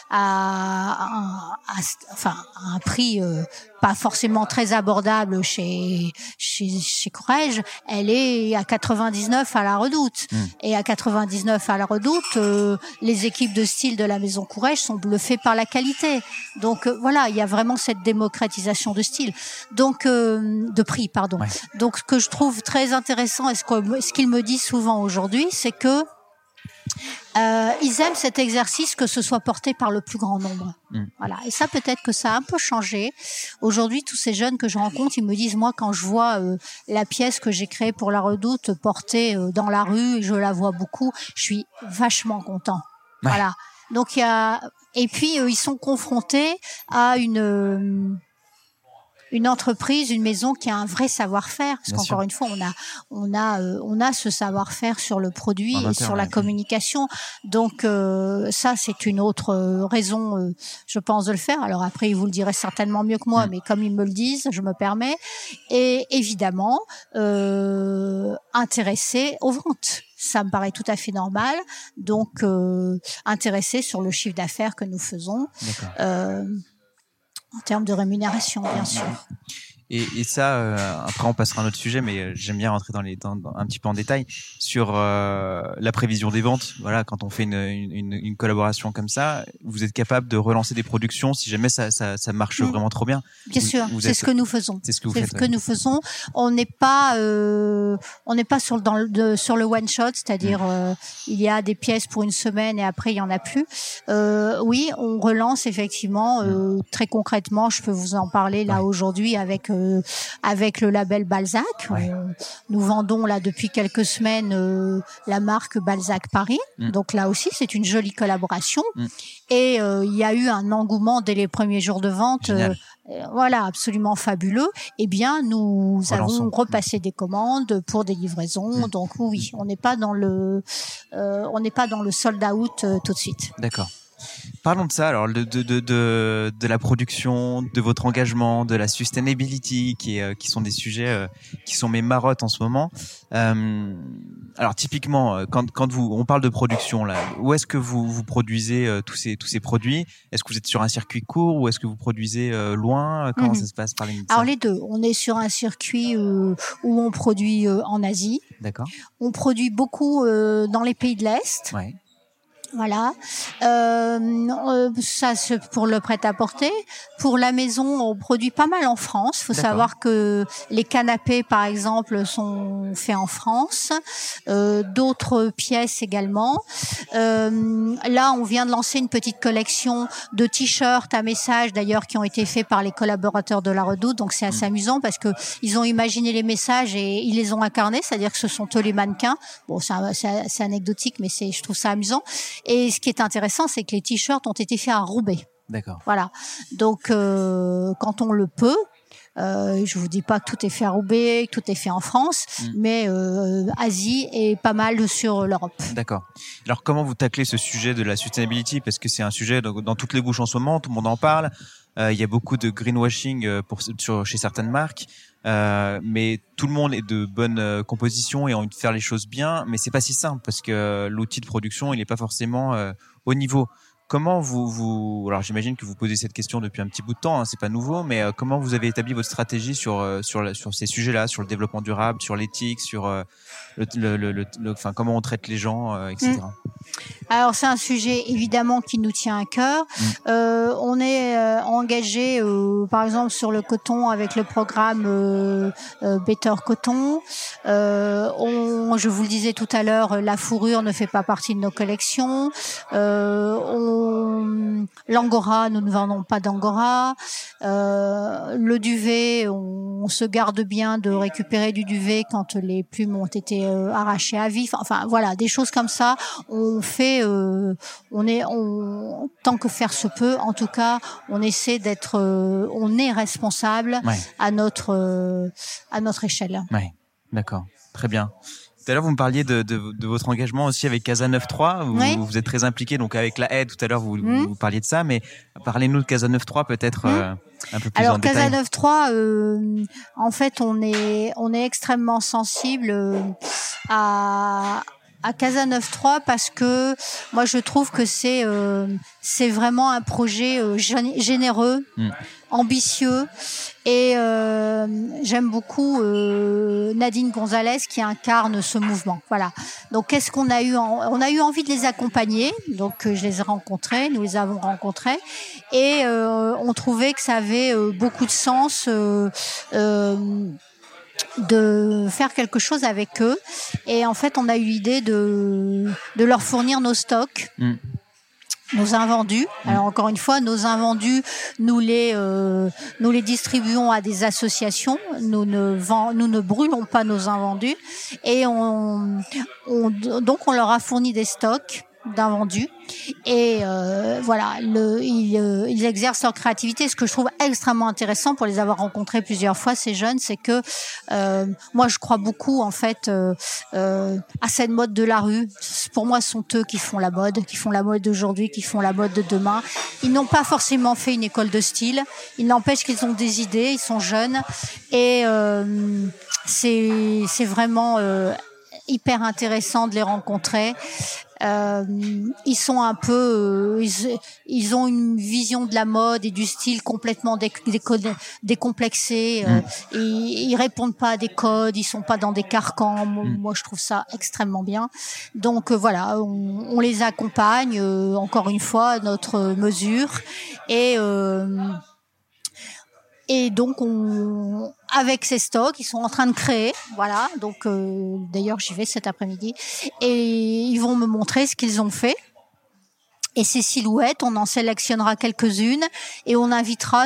à un prix pas forcément très abordable chez Courrèges, elle est à 99 à La Redoute. Et à 99 à La Redoute, les équipes de style de la maison Courrèges sont bluffées par la qualité. Donc voilà, il y a vraiment cette démocratisation de style. Donc de prix, pardon. Donc ce que je trouve très intéressant et ce qu'ils me disent souvent aujourd'hui, c'est que ils aiment cet exercice, que ce soit porté par le plus grand nombre. Voilà. Et ça, peut-être que ça a un peu changé. Aujourd'hui, tous ces jeunes que je rencontre, ils me disent, moi, quand je vois la pièce que j'ai créée pour La Redoute portée dans la rue, et je la vois beaucoup, je suis vachement content. Voilà. Donc et puis ils sont confrontés à une entreprise, une maison qui a un vrai savoir-faire. Parce qu'encore une fois, on a ce savoir-faire sur le produit et sur la communication. Donc ça, c'est une autre raison, je pense, de le faire. Alors après, ils vous le diraient certainement mieux que moi, mais comme ils me le disent, je me permets. Et évidemment, intéresser aux ventes. Ça me paraît tout à fait normal. Donc, intéressé sur le chiffre d'affaires que nous faisons en termes de rémunération, bien sûr. Et ça, après on passera à un autre sujet, mais j'aime bien rentrer dans un petit peu en détail sur la prévision des ventes. Voilà, quand on fait une collaboration comme ça, vous êtes capable de relancer des productions si jamais ça marche vraiment trop bien. Bien sûr, c'est ce que nous faisons. C'est ce que vous faites. C'est ce que nous faisons. On n'est pas sur le one shot, c'est-à-dire il y a des pièces pour une semaine et après il y en a plus. Oui, on relance effectivement très concrètement. Je peux vous en parler là aujourd'hui avec le label Balzac. Nous vendons là depuis quelques semaines la marque Balzac Paris. Donc là aussi, c'est une jolie collaboration. Et il y a eu un engouement dès les premiers jours de vente. Voilà, absolument fabuleux. Eh bien, nous avons repassé des commandes pour des livraisons. Donc oui, on n'est pas dans le sold out tout de suite. D'accord. Parlons de ça, alors de la production, de votre engagement, de la sustainability, qui sont des sujets qui sont mes marottes en ce moment. Alors typiquement, quand on parle de production là, où est-ce que vous produisez tous ces produits? Est-ce que vous êtes sur un circuit court ou est-ce que vous produisez loin? Comment ça se passe? Parlez-nous de ça. Alors les deux. On est sur un circuit où on produit en Asie. D'accord. On produit beaucoup dans les pays de l'Est. Ouais. Voilà, ça c'est pour le prêt-à-porter. Pour la maison, on produit pas mal en France. Faut savoir que les canapés, par exemple, sont faits en France. D'autres pièces également. Là, on vient de lancer une petite collection de t-shirts à message, d'ailleurs, qui ont été faits par les collaborateurs de La Redoute. Donc c'est assez amusant parce que ils ont imaginé les messages et ils les ont incarnés, c'est-à-dire que ce sont eux les mannequins. Bon, c'est anecdotique, mais je trouve ça amusant. Et ce qui est intéressant, c'est que les t-shirts ont été faits à Roubaix. D'accord. Voilà. Donc, quand on le peut, je vous dis pas que tout est fait à Roubaix, que tout est fait en France, mais Asie et pas mal sur l'Europe. D'accord. Alors, comment vous taclez ce sujet de la sustainability? Parce que c'est un sujet dans toutes les bouches en ce moment, tout le monde en parle. Il y a beaucoup de greenwashing chez certaines marques. Mais tout le monde est de bonne composition et a envie de faire les choses bien, mais c'est pas si simple parce que l'outil de production il est pas forcément au niveau. Comment alors j'imagine que vous posez cette question depuis un petit bout de temps, hein, c'est pas nouveau, mais comment vous avez établi votre stratégie sur ces sujets-là, sur le développement durable, sur l'éthique, sur enfin comment on traite les gens, etc. Alors c'est un sujet évidemment qui nous tient à cœur. On est engagé par exemple sur le coton avec le programme Better Coton. Je vous le disais tout à l'heure, la fourrure ne fait pas partie de nos collections. L'angora, nous ne vendons pas d'angora. Le duvet, on se garde bien de récupérer du duvet quand les plumes ont été arrachées à vif. Enfin voilà, des choses comme ça. On fait, tant que faire se peut, en tout cas, on essaie on est responsable à notre échelle. Ouais, d'accord, très bien. Tout à l'heure, vous me parliez de votre engagement aussi avec Casa 9.3. Vous êtes très impliqué, donc avec la aide. Tout à l'heure, vous parliez de ça, mais parlez-nous de Casa 9.3 peut-être un peu plus en détail. Alors Casa 9.3, en fait, on est extrêmement sensible à Casa 9.3 parce que moi je trouve que c'est vraiment un projet généreux, ambitieux et j'aime beaucoup Nadine Gonzalez qui incarne ce mouvement. Voilà. Donc qu'est-ce qu'on a eu on a eu envie de les accompagner. Donc je les ai rencontrés, nous les avons rencontrés et on trouvait que ça avait beaucoup de sens de faire quelque chose avec eux et en fait on a eu l'idée de leur fournir nos stocks, nos invendus. Alors encore une fois, nos invendus, nous les distribuons à des associations. Nous ne brûlons pas nos invendus et donc on leur a fourni des stocks. d'invendus. Et voilà, ils exercent leur créativité. Ce que je trouve extrêmement intéressant pour les avoir rencontrés plusieurs fois, ces jeunes, c'est que moi, je crois beaucoup en fait à cette mode de la rue. Pour moi, ce sont eux qui font la mode d'aujourd'hui, qui font la mode de demain. Ils n'ont pas forcément fait une école de style. Il n'empêche qu'ils ont des idées, ils sont jeunes et c'est vraiment hyper intéressant de les rencontrer. Ils sont un peu, ils ont une vision de la mode et du style complètement décomplexée. Ils répondent pas à des codes, ils sont pas dans des carcans. Moi, je trouve ça extrêmement bien. Donc voilà, on les accompagne encore une fois à notre mesure et donc, avec ces stocks, ils sont en train de créer, voilà. Donc, d'ailleurs, j'y vais cet après-midi et ils vont me montrer ce qu'ils ont fait. Et ces silhouettes, on en sélectionnera quelques-unes et on invitera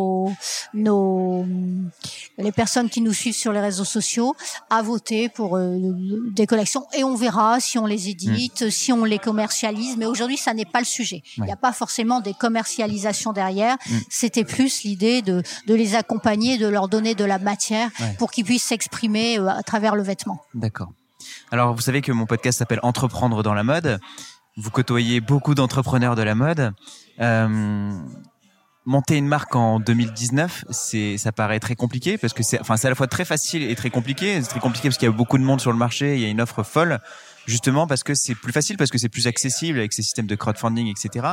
les personnes qui nous suivent sur les réseaux sociaux à voter pour des collections et on verra si on les édite, si on les commercialise. Mais aujourd'hui, ça n'est pas le sujet. Il n'y a pas forcément des commercialisations derrière. C'était plus l'idée de les accompagner, de leur donner de la matière pour qu'ils puissent s'exprimer à travers le vêtement. D'accord. Alors, vous savez que mon podcast s'appelle Entreprendre dans la mode. Vous côtoyez beaucoup d'entrepreneurs de la mode. Monter une marque en 2019, ça paraît très compliqué parce que c'est à la fois très facile et très compliqué. C'est très compliqué parce qu'il y a beaucoup de monde sur le marché, il y a une offre folle, justement parce que c'est plus facile, parce que c'est plus accessible avec ces systèmes de crowdfunding, etc.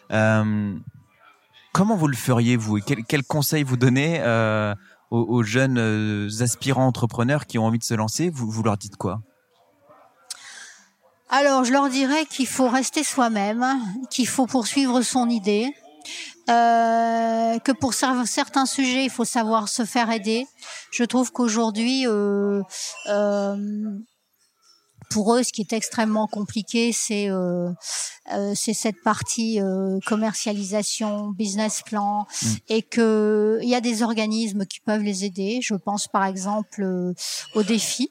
Comment vous le feriez, vous? Et quel conseil vous donnez aux jeunes aspirants entrepreneurs qui ont envie de se lancer? Vous leur dites quoi? Alors, je leur dirais qu'il faut rester soi-même, qu'il faut poursuivre son idée, que pour certains sujets, il faut savoir se faire aider. Je trouve qu'aujourd'hui, pour eux, ce qui est extrêmement compliqué, c'est cette partie commercialisation, business plan, et que il y a des organismes qui peuvent les aider. Je pense par exemple au Défi.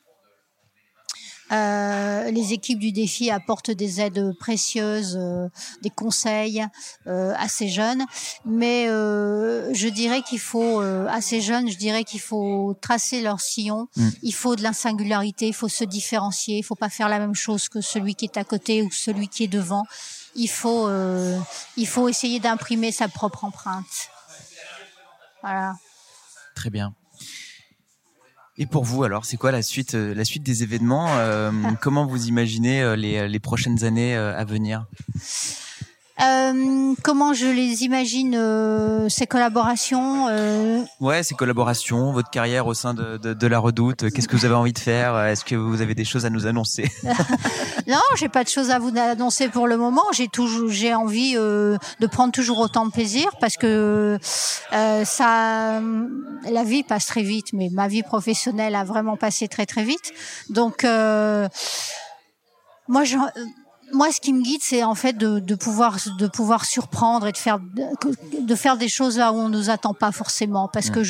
Les équipes du Défi apportent des aides précieuses, des conseils à ces jeunes, mais je dirais qu'il faut à ces jeunes, je dirais qu'il faut tracer leur sillon. Il faut de la singularité, il faut se différencier, il faut pas faire la même chose que celui qui est à côté ou celui qui est devant. Il faut essayer d'imprimer sa propre empreinte. Voilà. Très bien. Et pour vous, alors, c'est quoi la suite des événements? Comment vous imaginez les prochaines années à venir? Comment je les imagine, ces collaborations Ouais, ces collaborations, votre carrière au sein de la Redoute, qu'est-ce que vous avez envie de faire? Est-ce que vous avez des choses à nous annoncer? Non, j'ai pas de choses à vous annoncer pour le moment. J'ai envie de prendre toujours autant de plaisir parce que la vie passe très vite, mais ma vie professionnelle a vraiment passé très très vite. Donc moi, ce qui me guide, c'est en fait de pouvoir surprendre et de faire des choses là où on nous attend pas forcément, parce que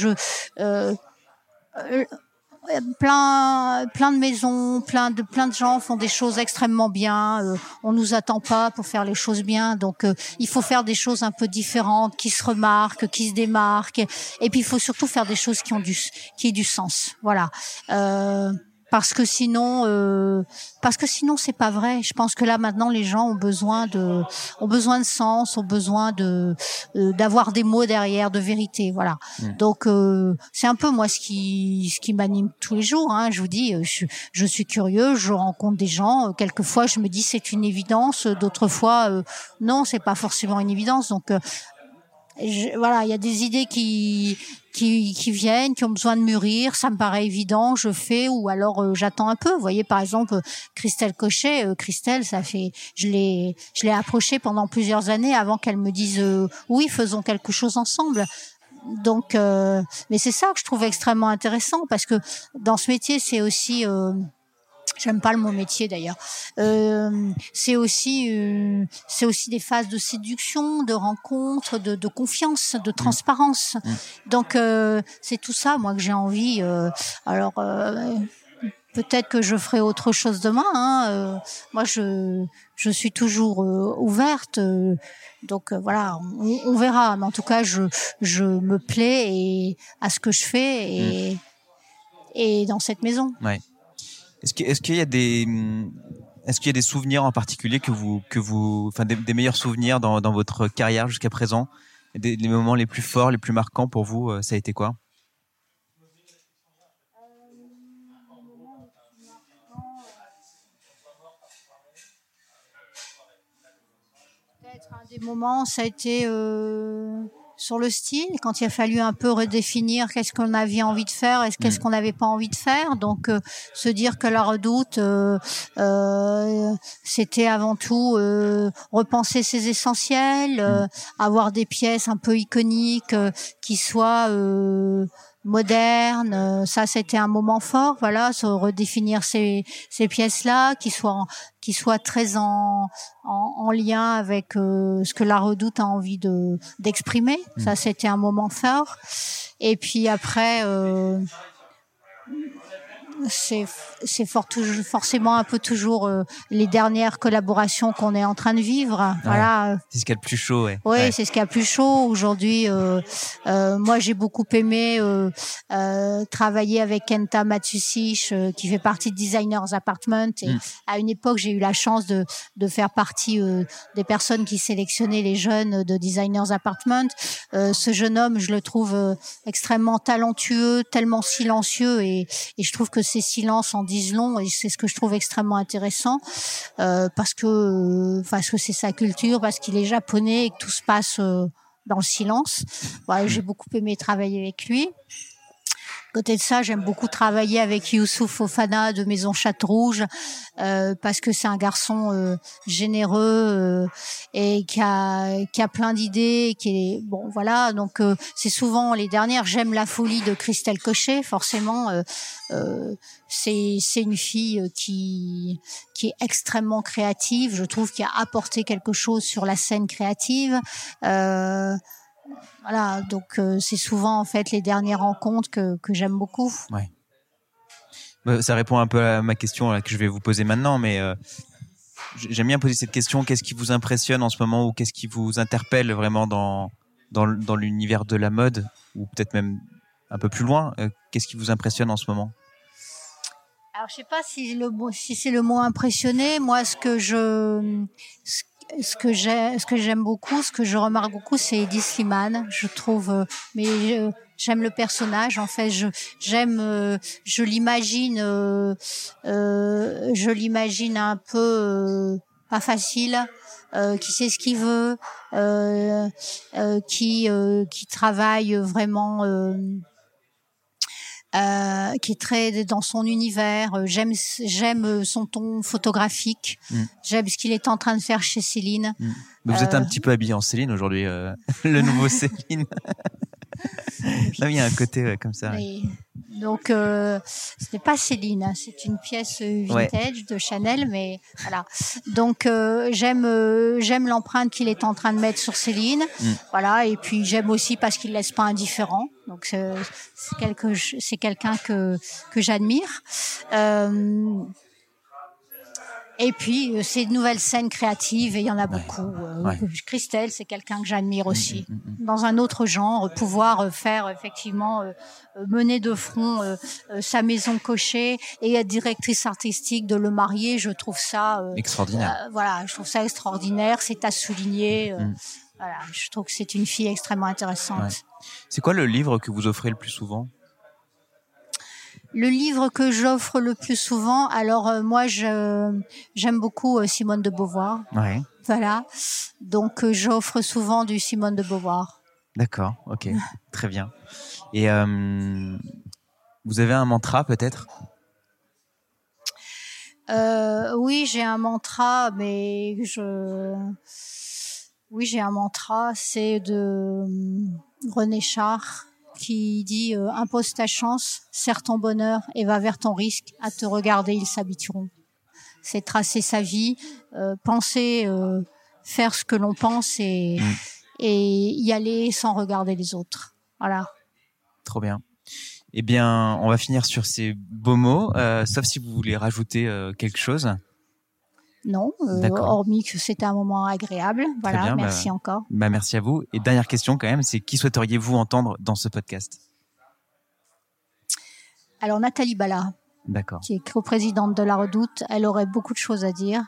plein de maisons, plein de gens font des choses extrêmement bien. On nous attend pas pour faire les choses bien, donc il faut faire des choses un peu différentes, qui se remarquent, qui se démarquent, et puis il faut surtout faire des choses qui aient du sens. Voilà. Parce que sinon c'est pas vrai. Je pense que là maintenant les gens ont besoin de sens, ont besoin d'avoir des mots derrière, de vérité, voilà. Donc c'est un peu moi ce qui m'anime tous les jours, hein. Je vous dis, je suis curieux, je rencontre des gens, quelquefois je me dis c'est une évidence, d'autres fois non, c'est pas forcément une évidence. Donc voilà, il y a des idées qui viennent, qui ont besoin de mûrir, ça me paraît évident, je fais, ou alors j'attends un peu. Vous voyez, par exemple, Christelle Cochet, je l'ai approchée pendant plusieurs années avant qu'elle me dise oui, faisons quelque chose ensemble. Donc mais c'est ça que je trouve extrêmement intéressant, parce que dans ce métier, c'est aussi j'aime pas le mot métier d'ailleurs. C'est aussi des phases de séduction, de rencontre, de confiance, de transparence. Donc c'est tout ça moi que j'ai envie. peut-être que je ferai autre chose demain. Hein. Moi, je suis toujours ouverte. Donc voilà, on verra. Mais en tout cas, je me plais à ce que je fais et dans cette maison. Ouais. Est-ce qu'il y a des souvenirs en particulier enfin des meilleurs souvenirs dans votre carrière jusqu'à présent, les moments les plus forts, les plus marquants pour vous, ça a été quoi? Peut-être un des moments, ça a été sur le style, quand il a fallu un peu redéfinir qu'est-ce qu'on avait envie de faire et qu'est-ce qu'on n'avait pas envie de faire. Donc, se dire que la Redoute, c'était avant tout repenser ses essentiels, avoir des pièces un peu iconiques qui soient moderne, ça c'était un moment fort, voilà, se redéfinir ces pièces-là, qui soient très en lien avec ce que la Redoute a envie d'exprimer. Ça c'était un moment fort. Et puis après c'est forcément un peu toujours les dernières collaborations qu'on est en train de vivre. Ouais, voilà. C'est ce qu'il y a de plus chaud, ouais. Oui, c'est ce qu'il y a de plus chaud aujourd'hui. Moi, j'ai beaucoup aimé travailler avec Kenta Matsushige, qui fait partie de Designers Apartment. Et à une époque, j'ai eu la chance de faire partie des personnes qui sélectionnaient les jeunes de Designers Apartment. Ce jeune homme, je le trouve extrêmement talentueux, tellement silencieux, et je trouve que ces silences en disent long, et c'est ce que je trouve extrêmement intéressant, parce que c'est sa culture, parce qu'il est japonais et que tout se passe dans le silence. Voilà, j'ai beaucoup aimé travailler avec lui. Côté de ça, j'aime beaucoup travailler avec Youssouf Fofana de Maison Château-Rouge, parce que c'est un garçon généreux et qui a plein d'idées, bon voilà. Donc c'est souvent les dernières. J'aime la folie de Christelle Cochet, forcément. C'est une fille qui est extrêmement créative. Je trouve qu'il a apporté quelque chose sur la scène créative. Voilà, donc c'est souvent en fait les dernières rencontres que j'aime beaucoup. Ouais. Ça répond un peu à ma question là, que je vais vous poser maintenant, mais j'aime bien poser cette question. Qu'est-ce qui vous impressionne en ce moment, ou qu'est-ce qui vous interpelle vraiment dans l'univers de la mode, ou peut-être même un peu plus loin? Qu'est-ce qui vous impressionne en ce moment? Alors je sais pas si c'est le mot impressionné. Moi, ce que j'aime beaucoup, ce que je remarque beaucoup, c'est Hedi Slimane. Je trouve, j'aime le personnage. En fait, je l'imagine un peu pas facile, qui sait ce qu'il veut, qui travaille vraiment. Qui est très dans son univers. J'aime son ton photographique. J'aime ce qu'il est en train de faire chez Céline. Vous êtes un petit peu habillé en Céline aujourd'hui, le nouveau Céline. Là, il y a un côté comme ça. Mais, donc, ce n'est pas Céline, hein, c'est une pièce vintage de Chanel, mais voilà. Donc, j'aime l'empreinte qu'il est en train de mettre sur Céline, voilà. Et puis j'aime aussi parce qu'il laisse pas indifférent. Donc, c'est quelqu'un que j'admire. Et puis, ces nouvelles scènes créatives, et il y en a beaucoup. Christelle, c'est quelqu'un que j'admire aussi. Dans un autre genre, pouvoir faire effectivement mener de front sa maison Cochet et être directrice artistique de Le Marié, je trouve ça extraordinaire. Voilà, je trouve ça extraordinaire. C'est à souligner. Voilà, je trouve que c'est une fille extrêmement intéressante. Ouais. C'est quoi le livre que vous offrez le plus souvent? Le livre que j'offre le plus souvent, alors moi j'aime beaucoup Simone de Beauvoir. Ouais. Voilà. Donc j'offre souvent du Simone de Beauvoir. D'accord, OK. Très bien. Et vous avez un mantra peut-être? Oui, j'ai un mantra, j'ai un mantra, c'est de René Char, qui dit impose ta chance, serre ton bonheur et va vers ton risque. À te regarder, ils s'habitueront. C'est tracer sa vie, penser, faire ce que l'on pense et y aller sans regarder les autres. Voilà. Trop bien. Eh bien, on va finir sur ces beaux mots, sauf si vous voulez rajouter quelque chose. Non, hormis que c'était un moment agréable. Voilà, bien, merci encore. Merci à vous. Et dernière question quand même, c'est qui souhaiteriez-vous entendre dans ce podcast? Alors Nathalie Bala, qui est co-présidente de la Redoute, elle aurait beaucoup de choses à dire.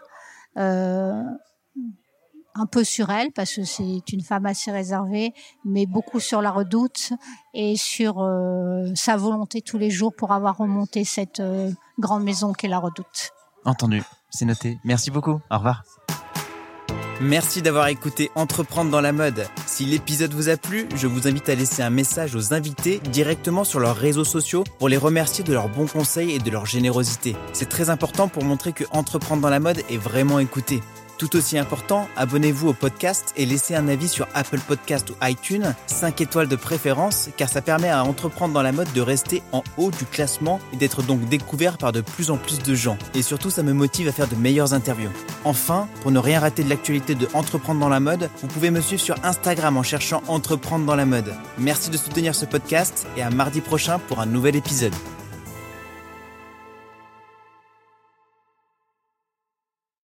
Un peu sur elle, parce que c'est une femme assez réservée, mais beaucoup sur la Redoute et sur sa volonté tous les jours pour avoir remonté cette grande maison qu'est la Redoute. Entendu, c'est noté. Merci beaucoup, au revoir. Merci d'avoir écouté Entreprendre dans la mode. Si l'épisode vous a plu, je vous invite à laisser un message aux invités directement sur leurs réseaux sociaux pour les remercier de leurs bons conseils et de leur générosité. C'est très important pour montrer que Entreprendre dans la mode est vraiment écouté. Tout aussi important, abonnez-vous au podcast et laissez un avis sur Apple Podcast ou iTunes, 5 étoiles de préférence, car ça permet à Entreprendre dans la mode de rester en haut du classement et d'être donc découvert par de plus en plus de gens. Et surtout, ça me motive à faire de meilleures interviews. Enfin, pour ne rien rater de l'actualité de Entreprendre dans la mode, vous pouvez me suivre sur Instagram en cherchant Entreprendre dans la mode. Merci de soutenir ce podcast et à mardi prochain pour un nouvel épisode.